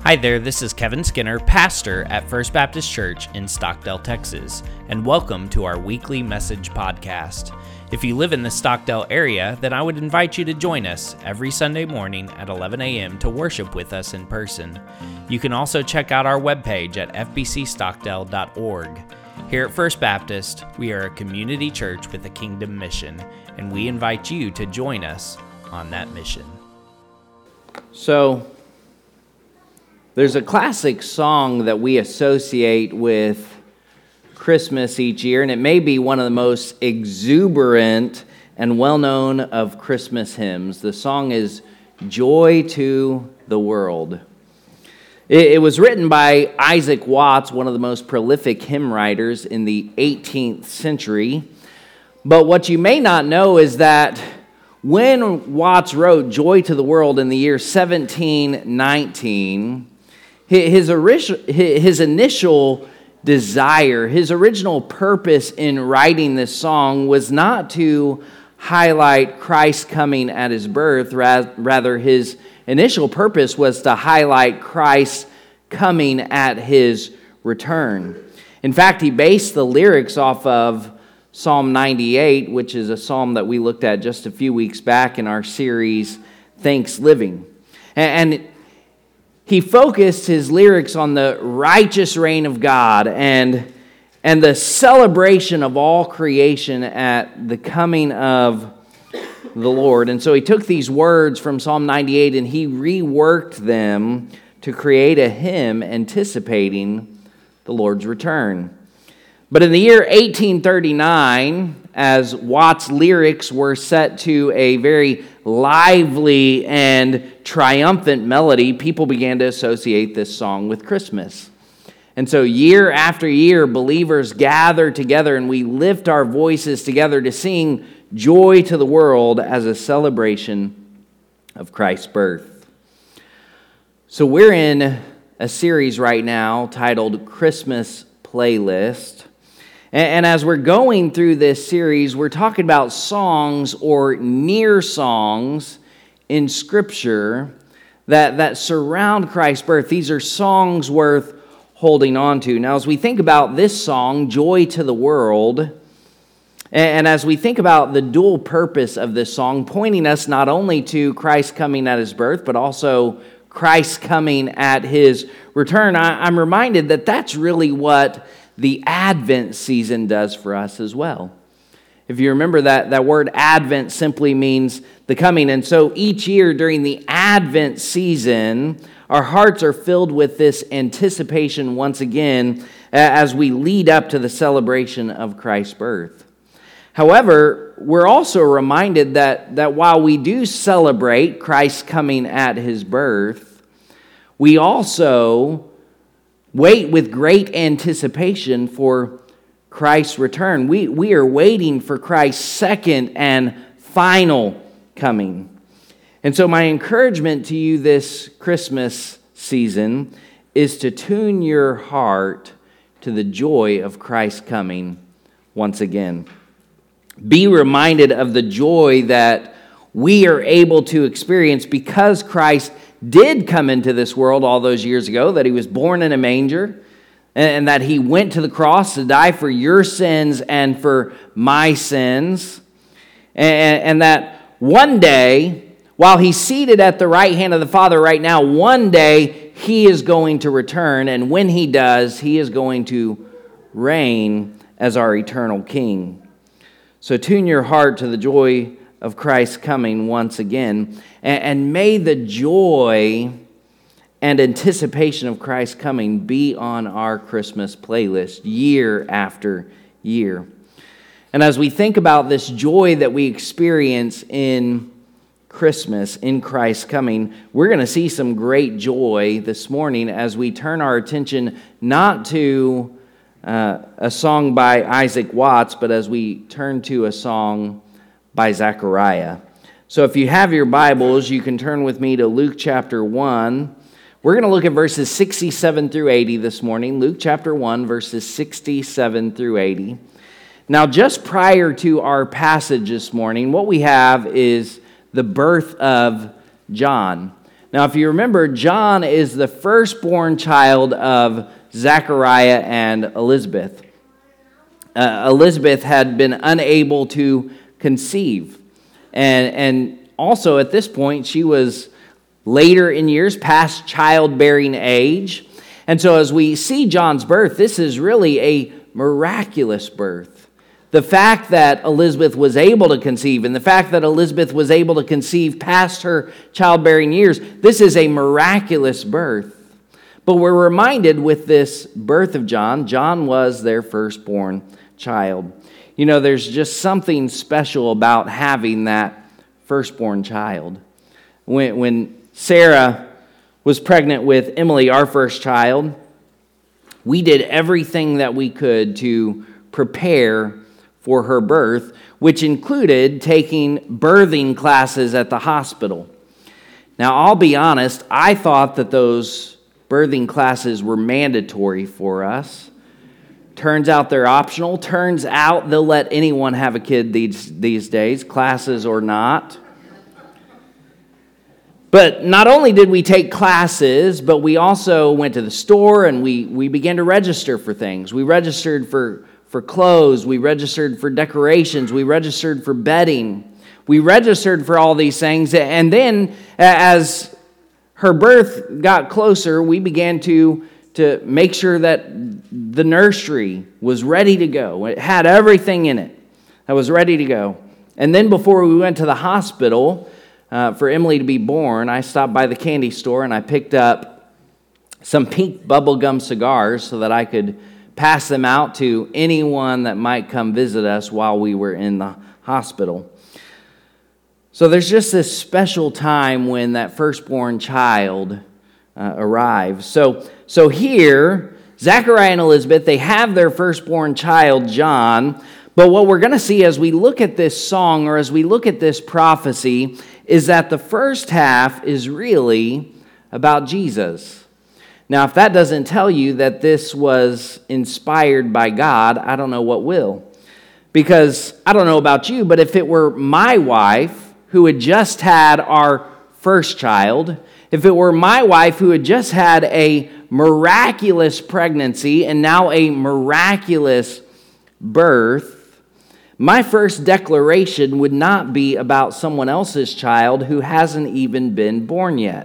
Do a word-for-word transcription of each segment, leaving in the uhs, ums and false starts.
Hi there, this is Kevin Skinner, pastor at First Baptist Church in Stockdale, Texas, and welcome to our weekly message podcast. If you live in the Stockdale area, then I would invite you to join us every Sunday morning at eleven a.m. to worship with us in person. You can also check out our webpage at f b c stockdale dot org. Here at First Baptist, we are a community church with a kingdom mission, and we invite you to join us on that mission. So, there's a classic song that we associate with Christmas each year, and it may be one of the most exuberant and well-known of Christmas hymns. The song is Joy to the World. It, it was written by Isaac Watts, one of the most prolific hymn writers in the eighteenth century. But what you may not know is that when Watts wrote Joy to the World in the year seventeen nineteen, his, his initial desire, his original purpose in writing this song was not to highlight Christ coming at his birth. Rather, his initial purpose was to highlight Christ coming at his return. In fact, he based the lyrics off of Psalm ninety-eight, which is a psalm that we looked at just a few weeks back in our series, Thanks Living. And he focused his lyrics on the righteous reign of God and, and the celebration of all creation at the coming of the Lord. And so he took these words from Psalm ninety-eight and he reworked them to create a hymn anticipating the Lord's return. But in the year eighteen thirty-nine, as Watts' lyrics were set to a very lively and triumphant melody, people began to associate this song with Christmas. And so year after year, believers gather together and we lift our voices together to sing Joy to the World as a celebration of Christ's birth. So we're in a series right now titled Christmas Playlist. And as we're going through this series, we're talking about songs or near songs in Scripture that, that surround Christ's birth. These are songs worth holding on to. Now, as we think about this song, Joy to the World, and as we think about the dual purpose of this song, pointing us not only to Christ coming at his birth, but also Christ coming at his return, I'm reminded that that's really what the Advent season does for us as well. If you remember that, that word Advent simply means the coming. And so each year during the Advent season, our hearts are filled with this anticipation once again as we lead up to the celebration of Christ's birth. However, we're also reminded that, that while we do celebrate Christ coming at his birth, we also wait with great anticipation for Christ's return. We, we are waiting for Christ's second and final coming. And so my encouragement to you this Christmas season is to tune your heart to the joy of Christ's coming once again. Be reminded of the joy that we are able to experience because Christ did come into this world all those years ago, that he was born in a manger, and that he went to the cross to die for your sins and for my sins, and, and that one day, while he's seated at the right hand of the Father right now, one day he is going to return, and when he does, he is going to reign as our eternal King. So tune your heart to the joy of Christ coming once again, and, and may the joy and anticipation of Christ coming be on our Christmas playlist year after year. And as we think about this joy that we experience in Christmas, in Christ coming, we're going to see some great joy this morning as we turn our attention not to uh, a song by Isaac Watts, but as we turn to a song by Zechariah. So if you have your Bibles, you can turn with me to Luke chapter one. We're going to look at verses sixty-seven through eighty this morning. Luke chapter one, verses sixty-seven through eighty. Now, just prior to our passage this morning, what we have is the birth of John. Now, if you remember, John is the firstborn child of Zechariah and Elizabeth. Uh, Elizabeth had been unable to conceive. And, and also at this point, she was later in years, past childbearing age. And so as we see John's birth, this is really a miraculous birth. The fact that Elizabeth was able to conceive and the fact that Elizabeth was able to conceive past her childbearing years, this is a miraculous birth. But we're reminded with this birth of John, John was their firstborn child. You know, there's just something special about having that firstborn child. When, when Sarah was pregnant with Emily, our first child, we did everything that we could to prepare for her birth, which included taking birthing classes at the hospital. Now, I'll be honest, I thought that those birthing classes were mandatory for us. Turns out they're optional. Turns out they'll let anyone have a kid these, these days, classes or not. But not only did we take classes, but we also went to the store and we, we began to register for things. We registered for, for clothes. We registered for decorations. We registered for bedding. We registered for all these things. And then as her birth got closer, we began to, to make sure that the nursery was ready to go. It had everything in it that was ready to go. And then before we went to the hospital uh, for Emily to be born, I stopped by the candy store and I picked up some pink bubblegum cigars so that I could pass them out to anyone that might come visit us while we were in the hospital. So there's just this special time when that firstborn child uh, arrives. So, so here, Zechariah and Elizabeth, they have their firstborn child, John. But what we're going to see as we look at this song or as we look at this prophecy is that the first half is really about Jesus. Now, if that doesn't tell you that this was inspired by God, I don't know what will. Because I don't know about you, but if it were my wife who had just had our first child, if it were my wife who had just had a miraculous pregnancy and now a miraculous birth, my first declaration would not be about someone else's child who hasn't even been born yet.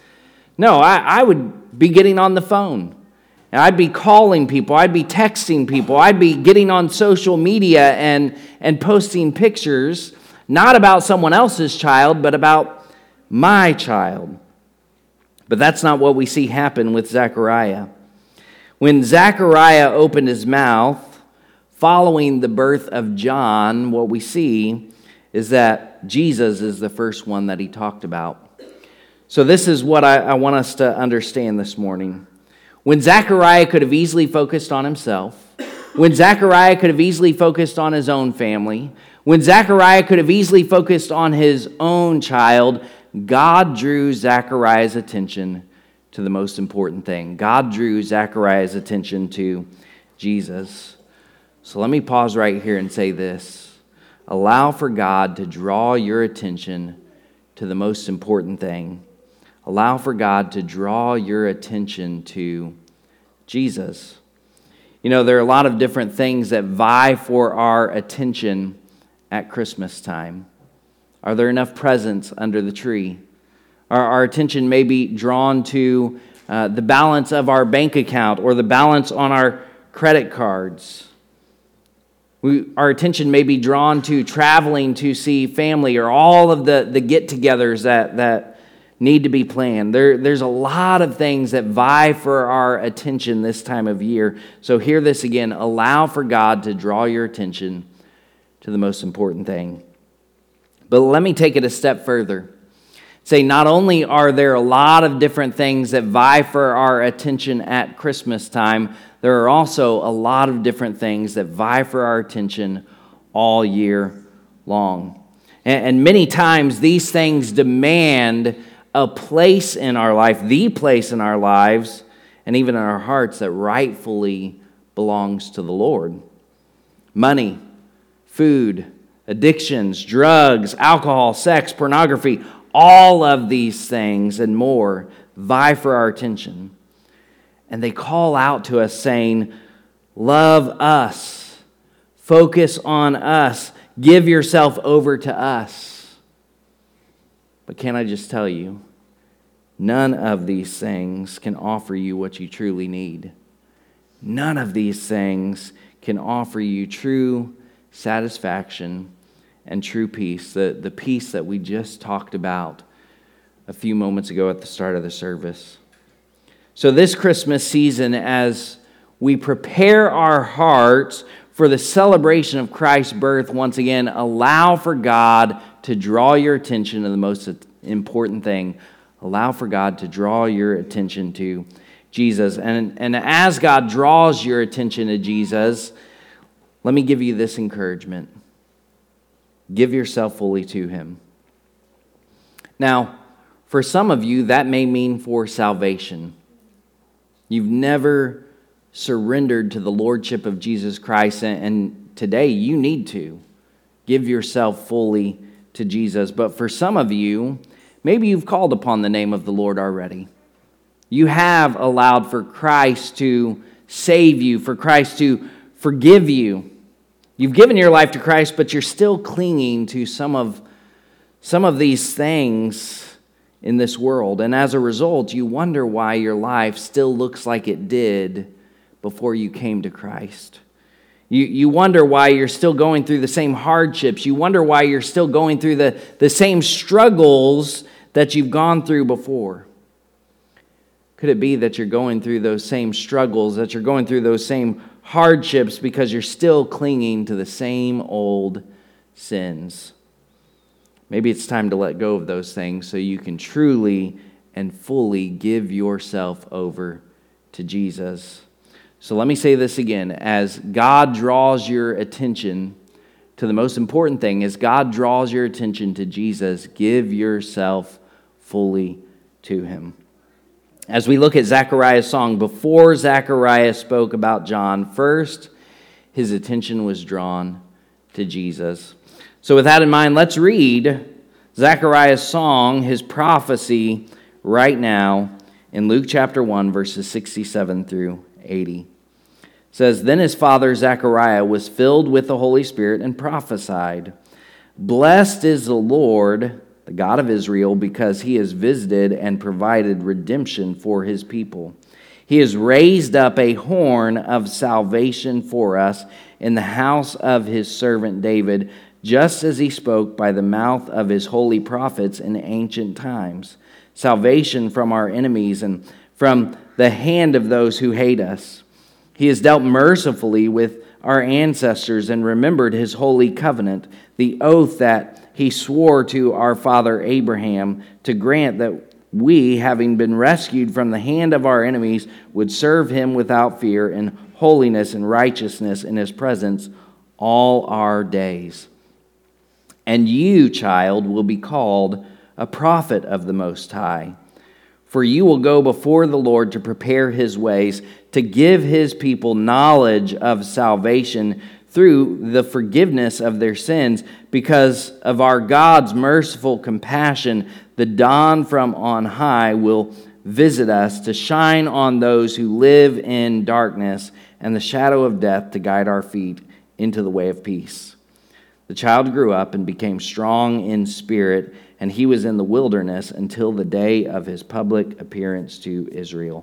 No, I, I would be getting on the phone. And I'd be calling people. I'd be texting people. I'd be getting on social media and, and posting pictures, not about someone else's child, but about my child. But that's not what we see happen with Zechariah. When Zechariah opened his mouth, following the birth of John, what we see is that Jesus is the first one that he talked about. So this is what I, I want us to understand this morning. When Zechariah could have easily focused on himself, when Zechariah could have easily focused on his own family, when Zechariah could have easily focused on his own child, God drew Zechariah's attention to the most important thing. God drew Zechariah's attention to Jesus. So let me pause right here and say this. Allow for God to draw your attention to the most important thing. Allow for God to draw your attention to Jesus. You know, there are a lot of different things that vie for our attention at Christmas time. Are there enough presents under the tree? Our, our attention may be drawn to uh, the balance of our bank account or the balance on our credit cards. We, our attention may be drawn to traveling to see family or all of the, the get-togethers that, that need to be planned. There, there's a lot of things that vie for our attention this time of year. So hear this again. Allow for God to draw your attention to the most important thing. But let me take it a step further. Say, not only are there a lot of different things that vie for our attention at Christmas time, there are also a lot of different things that vie for our attention all year long. And, and many times these things demand a place in our life, the place in our lives, and even in our hearts that rightfully belongs to the Lord. Money, food, addictions, drugs, alcohol, sex, pornography, all of these things and more vie for our attention. And they call out to us saying, love us, focus on us, give yourself over to us. But can I just tell you, none of these things can offer you what you truly need. None of these things can offer you true satisfaction and true peace, the, the peace that we just talked about a few moments ago at the start of the service. So this Christmas season, as we prepare our hearts for the celebration of Christ's birth, once again, allow for God to draw your attention to the most important thing. Allow for God to draw your attention to Jesus. And, and as God draws your attention to Jesus, let me give you this encouragement. Give yourself fully to Him. Now, for some of you, that may mean for salvation. You've never surrendered to the Lordship of Jesus Christ, and today you need to give yourself fully to Jesus. But for some of you, maybe you've called upon the name of the Lord already. You have allowed for Christ to save you, for Christ to forgive you. You've given your life to Christ, but you're still clinging to some of, some of these things in this world. And as a result, you wonder why your life still looks like it did before you came to Christ. You, you wonder why you're still going through the same hardships. You wonder why you're still going through the, the same struggles that you've gone through before. Could it be that you're going through those same struggles, that you're going through those same hardships because you're still clinging to the same old sins? Maybe it's time to let go of those things so you can truly and fully give yourself over to Jesus. So let me say this again. As God draws your attention to the most important thing, as God draws your attention to Jesus, give yourself fully to Him. As we look at Zechariah's song, before Zechariah spoke about John, first his attention was drawn to Jesus. So with that in mind, let's read Zechariah's song, his prophecy, right now in Luke chapter one, verses sixty-seven through eighty. It says, Then his father Zechariah was filled with the Holy Spirit and prophesied, Blessed is the Lord, the God of Israel, because He has visited and provided redemption for His people. He has raised up a horn of salvation for us in the house of His servant David, just as He spoke by the mouth of His holy prophets in ancient times. Salvation from our enemies and from the hand of those who hate us. He has dealt mercifully with our ancestors and remembered His holy covenant, the oath that He swore to our father Abraham, to grant that we, having been rescued from the hand of our enemies, would serve Him without fear in holiness and righteousness in His presence all our days. And you, child, will be called a prophet of the Most High. For you will go before the Lord to prepare His ways, to give His people knowledge of salvation through the forgiveness of their sins, because of our God's merciful compassion. The dawn from on high will visit us to shine on those who live in darkness and the shadow of death, to guide our feet into the way of peace. The child grew up and became strong in spirit, and he was in the wilderness until the day of his public appearance to Israel.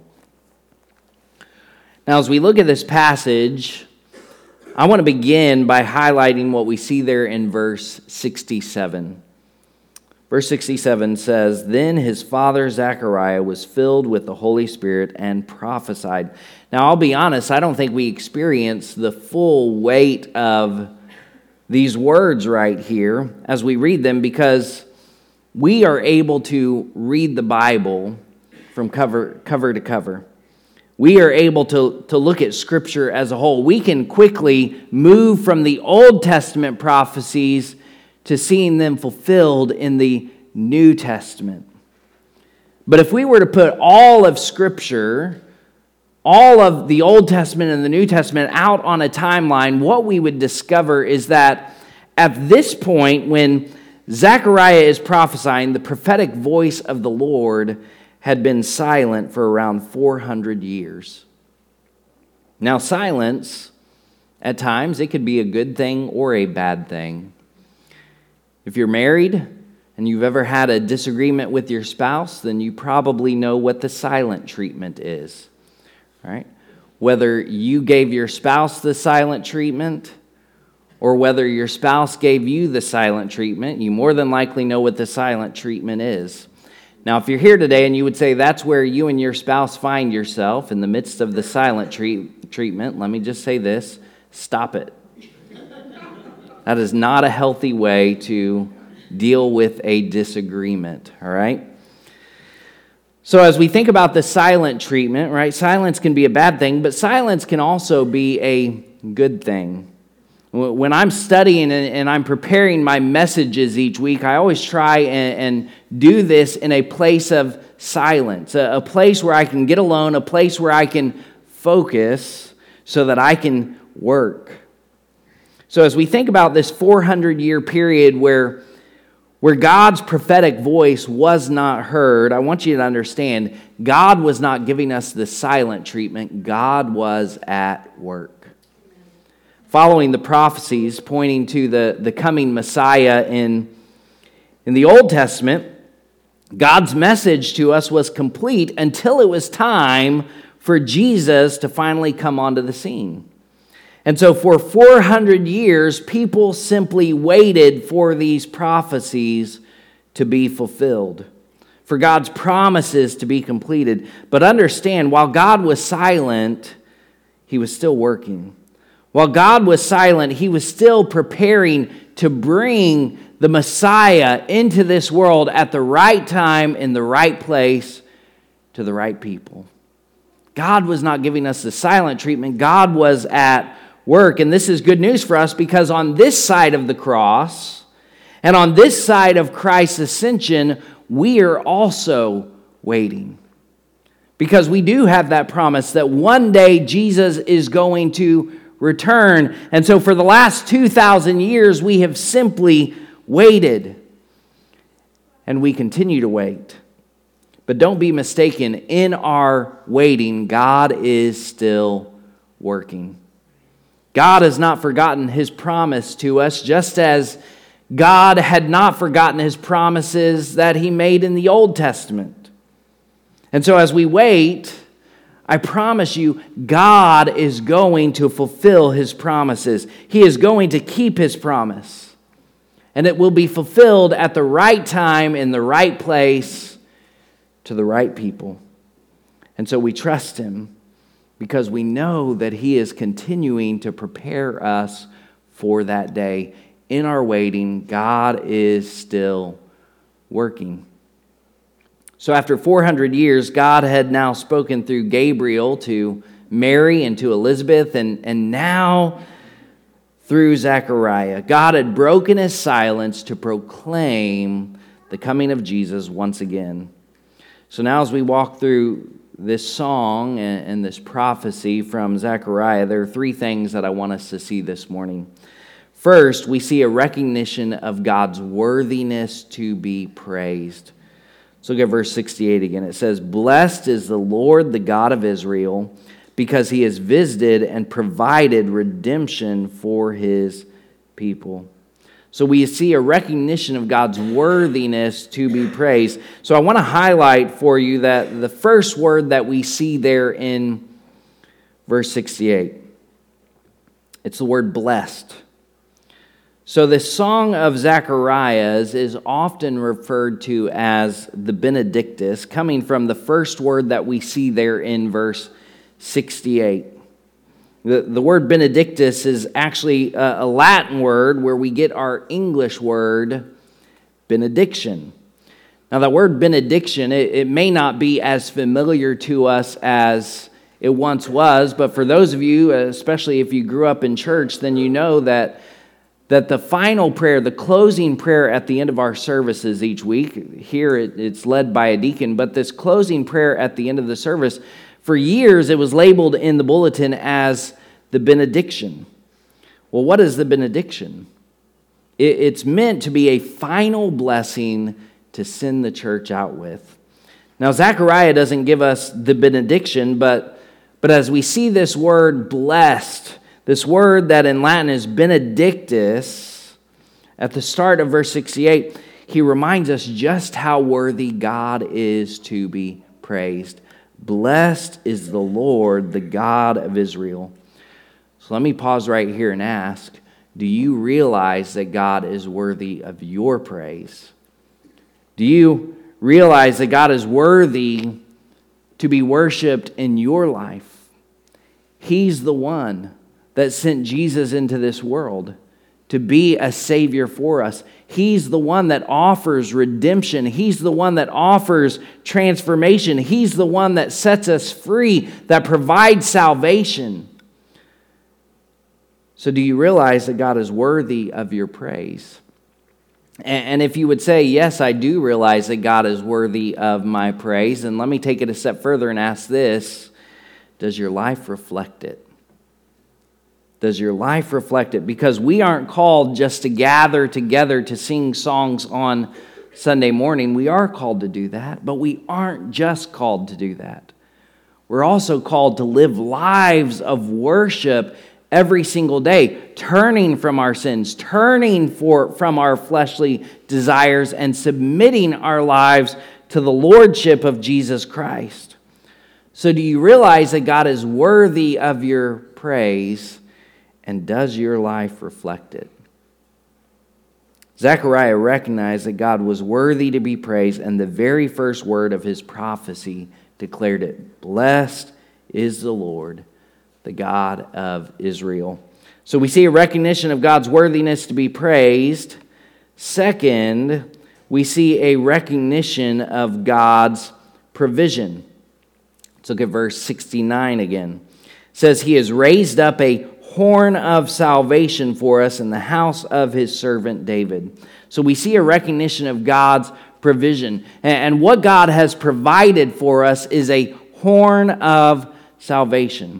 Now, as we look at this passage, I want to begin by highlighting what we see there in verse sixty-seven. Verse sixty-seven says, Then his father Zechariah was filled with the Holy Spirit and prophesied. Now, I'll be honest, I don't think we experience the full weight of these words right here as we read them, because we are able to read the Bible from cover, cover to cover. We are able to, to look at Scripture as a whole. We can quickly move from the Old Testament prophecies to seeing them fulfilled in the New Testament. But if we were to put all of Scripture, all of the Old Testament and the New Testament out on a timeline, what we would discover is that at this point, when Zechariah is prophesying the prophetic voice of the Lord had been silent for around four hundred years. Now, silence, at times, it could be a good thing or a bad thing. If you're married and you've ever had a disagreement with your spouse, then you probably know what the silent treatment is, right? Whether you gave your spouse the silent treatment or whether your spouse gave you the silent treatment, you more than likely know what the silent treatment is. Now, if you're here today and you would say that's where you and your spouse find yourself in the midst of the silent treat- treatment, let me just say this, stop it. That is not a healthy way to deal with a disagreement, all right? So as we think about the silent treatment, right, silence can be a bad thing, but silence can also be a good thing. When I'm studying and I'm preparing my messages each week, I always try and do this in a place of silence, a place where I can get alone, a place where I can focus so that I can work. So as we think about this four hundred year period where, where God's prophetic voice was not heard, I want you to understand, God was not giving us the silent treatment. God was at work. Following the prophecies pointing to the, the coming Messiah in, in the Old Testament, God's message to us was complete until it was time for Jesus to finally come onto the scene. And so for four hundred years, people simply waited for these prophecies to be fulfilled, for God's promises to be completed. But understand, while God was silent, He was still working. While God was silent, He was still preparing to bring the Messiah into this world at the right time, in the right place, to the right people. God was not giving us the silent treatment. God was at work. And this is good news for us because on this side of the cross and on this side of Christ's ascension, we are also waiting. Because we do have that promise that one day Jesus is going to return. And so for the last two thousand years, we have simply waited. And we continue to wait. But don't be mistaken, in our waiting, God is still working. God has not forgotten His promise to us, just as God had not forgotten His promises that He made in the Old Testament. And so as we wait, I promise you, God is going to fulfill His promises. He is going to keep His promise. And it will be fulfilled at the right time, in the right place, to the right people. And so we trust Him because we know that He is continuing to prepare us for that day. In our waiting, God is still working. So after four hundred years, God had now spoken through Gabriel to Mary and to Elizabeth, and, and now through Zechariah. God had broken His silence to proclaim the coming of Jesus once again. So now as we walk through this song and, and this prophecy from Zechariah, there are three things that I want us to see this morning. First, we see a recognition of God's worthiness to be praised. So look at verse sixty-eight again. It says, "Blessed is the Lord, the God of Israel, because He has visited and provided redemption for His people." So we see a recognition of God's worthiness to be praised. So I want to highlight for you that the first word that we see there in verse sixty-eight, it's the word blessed. So this song of Zechariah's is often referred to as the Benedictus, coming from the first word that we see there in verse sixty-eight. The, the word Benedictus is actually a, a Latin word where we get our English word benediction. Now that word benediction, it, it may not be as familiar to us as it once was, but for those of you, especially if you grew up in church, then you know that that the final prayer, the closing prayer at the end of our services each week, here it, it's led by a deacon, but this closing prayer at the end of the service, for years it was labeled in the bulletin as the benediction. Well, what is the benediction? It's meant to be a final blessing to send the church out with. Now, Zechariah doesn't give us the benediction, but, but as we see this word blessed, this word that in Latin is benedictus, at the start of verse sixty-eight, he reminds us just how worthy God is to be praised. Blessed is the Lord, the God of Israel. So let me pause right here and ask, do you realize that God is worthy of your praise? Do you realize that God is worthy to be worshiped in your life? He's the one that sent Jesus into this world to be a Savior for us. He's the one that offers redemption. He's the one that offers transformation. He's the one that sets us free, that provides salvation. So do you realize that God is worthy of your praise? And if you would say, yes, I do realize that God is worthy of my praise, then let me take it a step further and ask this: does your life reflect it? Does your life reflect it? Because we aren't called just to gather together to sing songs on Sunday morning. We are called to do that, but we aren't just called to do that. We're also called to live lives of worship every single day, turning from our sins, turning for, from our fleshly desires, and submitting our lives to the lordship of Jesus Christ. So do you realize that God is worthy of your praise, and does your life reflect it? Zechariah recognized that God was worthy to be praised, and the very first word of his prophecy declared it. Blessed is the Lord, the God of Israel. So we see a recognition of God's worthiness to be praised. Second, we see a recognition of God's provision. Let's look at verse sixty-nine again. It says, He has raised up a horn of salvation for us in the house of his servant David. So we see a recognition of God's provision. And what God has provided for us is a horn of salvation.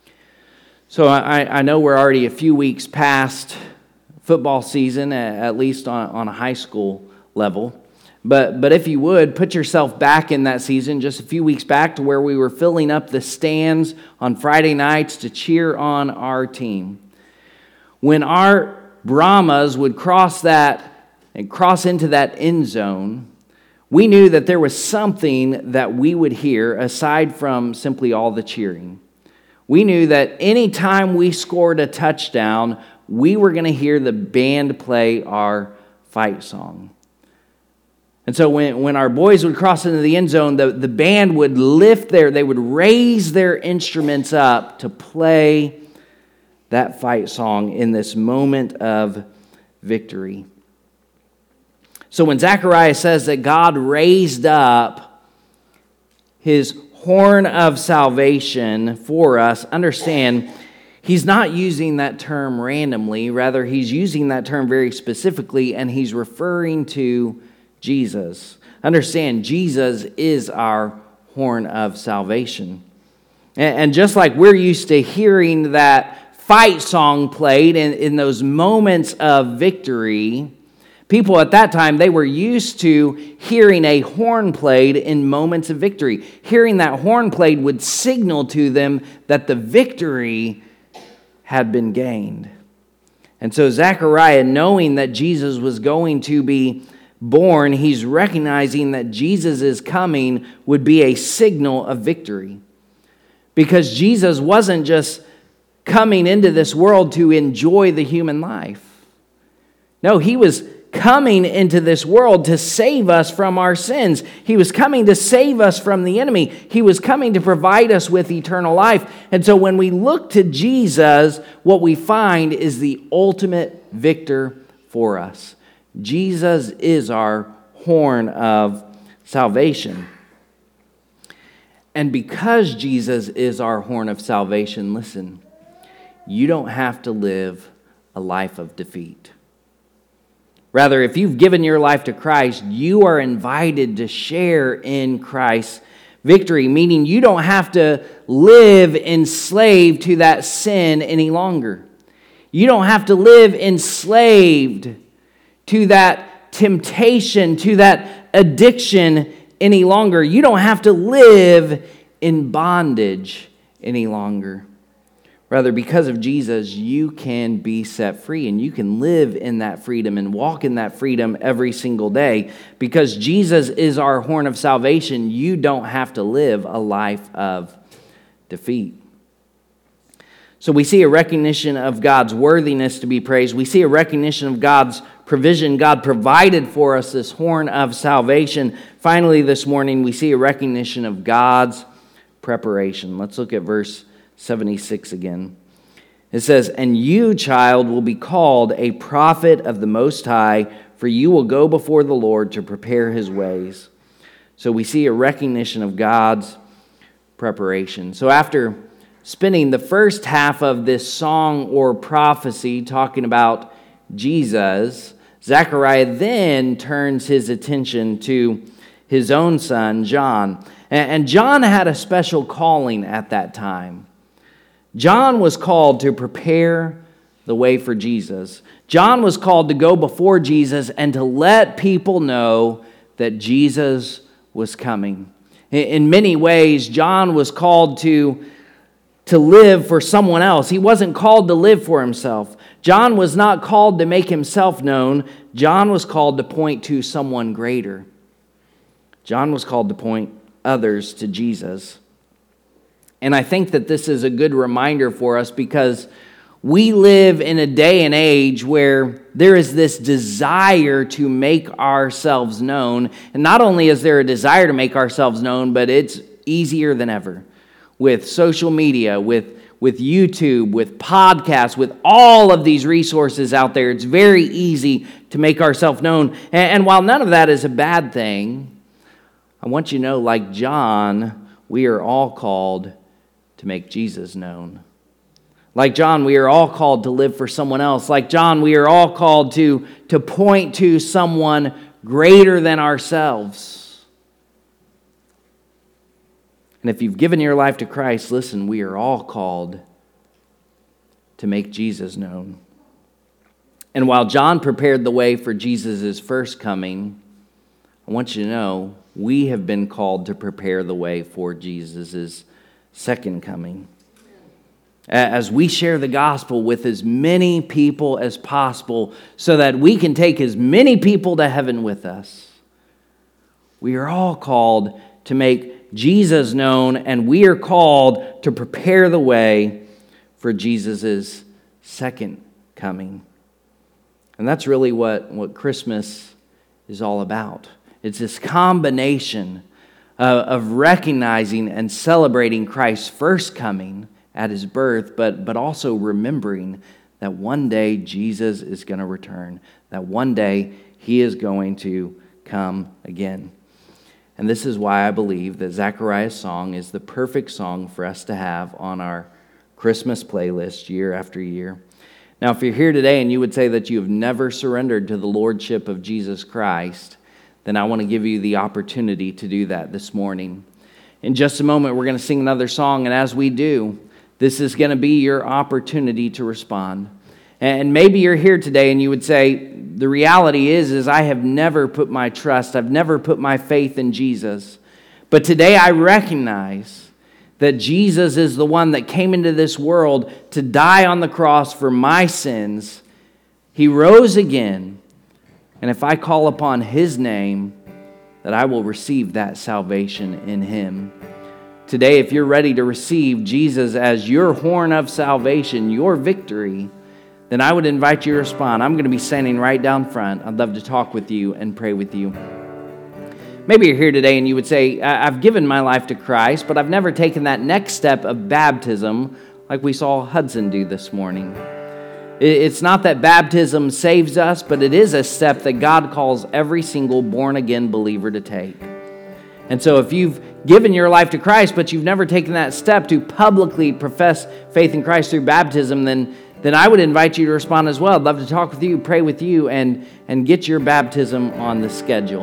So I, I know we're already a few weeks past football season, at least on, on a high school level. But, but if you would, put yourself back in that season, just a few weeks back, to where we were filling up the stands on Friday nights to cheer on our team. When our Brahmas would cross that and cross into that end zone, we knew that there was something that we would hear aside from simply all the cheering. We knew that any time we scored a touchdown, we were going to hear the band play our fight song. And so when, when our boys would cross into the end zone, the, the band would lift their, they would raise their instruments up to play that fight song in this moment of victory. So when Zechariah says that God raised up his horn of salvation for us, understand, he's not using that term randomly. Rather, he's using that term very specifically, and he's referring to Jesus. Understand, Jesus is our horn of salvation. And just like we're used to hearing that fight song played in, in those moments of victory, people at that time, they were used to hearing a horn played in moments of victory. Hearing that horn played would signal to them that the victory had been gained. And so Zechariah, knowing that Jesus was going to be born, he's recognizing that Jesus' coming would be a signal of victory. Because Jesus wasn't just coming into this world to enjoy the human life. No, he was coming into this world to save us from our sins. He was coming to save us from the enemy. He was coming to provide us with eternal life. And so when we look to Jesus, what we find is the ultimate victor for us. Jesus is our horn of salvation. And because Jesus is our horn of salvation, listen, you don't have to live a life of defeat. Rather, if you've given your life to Christ, you are invited to share in Christ's victory, meaning you don't have to live enslaved to that sin any longer. You don't have to live enslaved to that temptation, to that addiction any longer. You don't have to live in bondage any longer. Rather, because of Jesus, you can be set free, and you can live in that freedom and walk in that freedom every single day. Because Jesus is our horn of salvation, you don't have to live a life of defeat. So we see a recognition of God's worthiness to be praised. We see a recognition of God's provision. God provided for us this horn of salvation. Finally, this morning, we see a recognition of God's preparation. Let's look at verse seventy-six again. It says, "And you, child, will be called a prophet of the Most High, for you will go before the Lord to prepare his ways." So we see a recognition of God's preparation. So after spending the first half of this song or prophecy talking about Jesus, Zechariah then turns his attention to his own son, John. And John had a special calling at that time. John was called to prepare the way for Jesus. John was called to go before Jesus and to let people know that Jesus was coming. In many ways, John was called to, to live for someone else. He wasn't called to live for himself. John was not called to make himself known. John was called to point to someone greater. John was called to point others to Jesus. And I think that this is a good reminder for us because we live in a day and age where there is this desire to make ourselves known. And not only is there a desire to make ourselves known, but it's easier than ever. With social media, with, with YouTube, with podcasts, with all of these resources out there, it's very easy to make ourselves known. And, and while none of that is a bad thing, I want you to know, like John, we are all called to make Jesus known. Like John, we are all called to live for someone else. Like John, we are all called to, to point to someone greater than ourselves. And if you've given your life to Christ, listen, we are all called to make Jesus known. And while John prepared the way for Jesus' first coming, I want you to know we have been called to prepare the way for Jesus' second coming. As we share the gospel with as many people as possible so that we can take as many people to heaven with us. We are all called to make Jesus known, and we are called to prepare the way for Jesus' second coming. And that's really what, what Christmas is all about. It's this combination uh, of recognizing and celebrating Christ's first coming at his birth, but, but also remembering that one day Jesus is going to return, that one day he is going to come again. And this is why I believe that Zechariah's song is the perfect song for us to have on our Christmas playlist year after year. Now, if you're here today and you would say that you have never surrendered to the lordship of Jesus Christ, then I want to give you the opportunity to do that this morning. In just a moment, we're going to sing another song, and as we do, this is going to be your opportunity to respond. And maybe you're here today and you would say, the reality is, is I have never put my trust, I've never put my faith in Jesus. But today I recognize that Jesus is the one that came into this world to die on the cross for my sins. He rose again. And if I call upon his name, that I will receive that salvation in him. Today, if you're ready to receive Jesus as your horn of salvation, your victory, then I would invite you to respond. I'm going to be standing right down front. I'd love to talk with you and pray with you. Maybe you're here today and you would say, I've given my life to Christ, but I've never taken that next step of baptism like we saw Hudson do this morning. It's not that baptism saves us, but it is a step that God calls every single born-again believer to take. And so if you've given your life to Christ, but you've never taken that step to publicly profess faith in Christ through baptism, then, then I would invite you to respond as well. I'd love to talk with you, pray with you, and, and get your baptism on the schedule.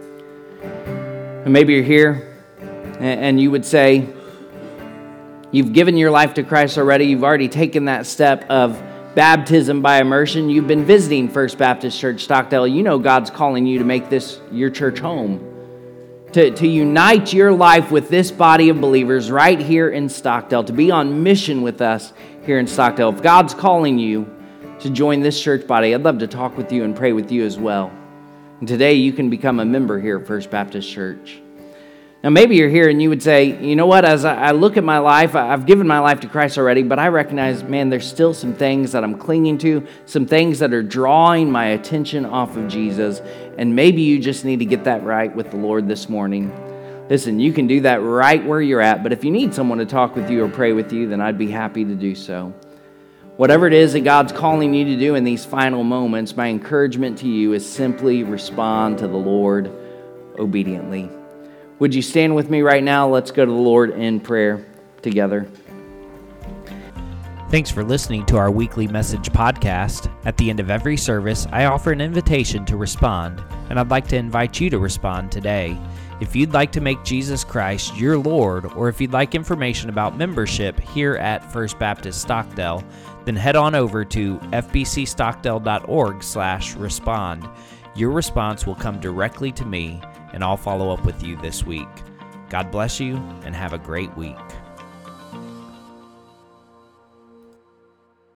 And maybe you're here, and, and you would say, you've given your life to Christ already. You've already taken that step of baptism by immersion, you've been visiting First Baptist Church Stockdale, you know God's calling you to make this your church home. To, to unite your life with this body of believers right here in Stockdale, to be on mission with us here in Stockdale. If God's calling you to join this church body, I'd love to talk with you and pray with you as well. And today you can become a member here at First Baptist Church. Now maybe you're here and you would say, you know what, as I look at my life, I've given my life to Christ already, but I recognize, man, there's still some things that I'm clinging to, some things that are drawing my attention off of Jesus, and maybe you just need to get that right with the Lord this morning. Listen, you can do that right where you're at, but if you need someone to talk with you or pray with you, then I'd be happy to do so. Whatever it is that God's calling you to do in these final moments, my encouragement to you is simply respond to the Lord obediently. Would you stand with me right now? Let's go to the Lord in prayer together. Thanks for listening to our weekly message podcast. At the end of every service, I offer an invitation to respond, and I'd like to invite you to respond today. If you'd like to make Jesus Christ your Lord, or if you'd like information about membership here at First Baptist Stockdale, then head on over to f b c stockdale dot org slash respond. Your response will come directly to me, and I'll follow up with you this week. God bless you, and have a great week.